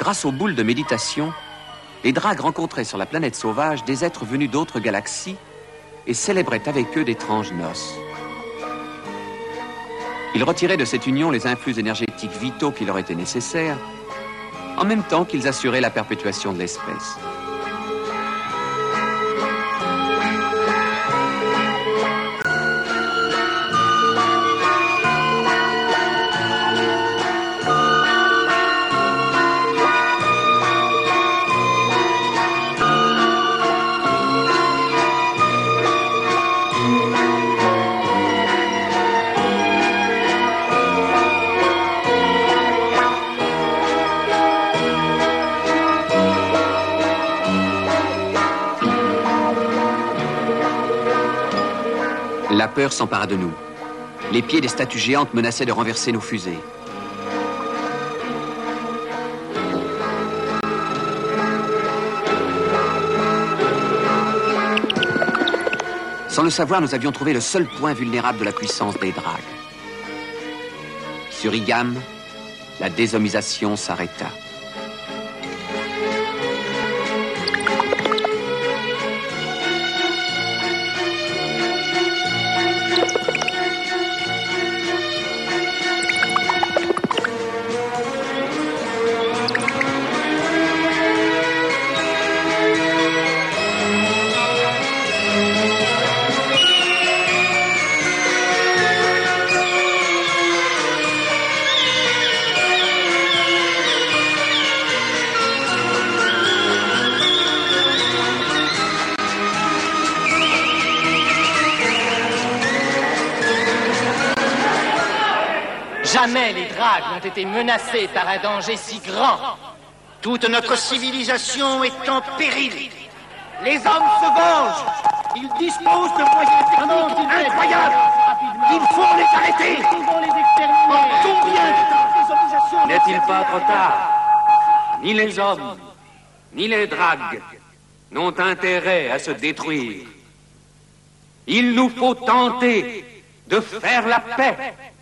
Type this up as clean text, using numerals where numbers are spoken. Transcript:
Grâce aux boules de méditation, les dragues rencontraient sur la planète sauvage des êtres venus d'autres galaxies et célébraient avec eux d'étranges noces. Ils retiraient de cette union les influx énergétiques vitaux qui leur étaient nécessaires, en même temps qu'ils assuraient la perpétuation de l'espèce. La peur s'empara de nous. Les pieds des statues géantes menaçaient de renverser nos fusées. Sans le savoir, nous avions trouvé le seul point vulnérable de la puissance des dragues. Sur Igam, la déshomisation s'arrêta. Jamais les dragues n'ont été menacées par un danger si grand. Toute notre civilisation est en péril. Les hommes se vengent. Ils disposent de moyens techniques incroyables. Il faut les arrêter. En combien de temps? N'est-il pas trop tard? Ni les hommes, ni les dragues n'ont intérêt à se détruire. Il nous faut tenter de faire la paix.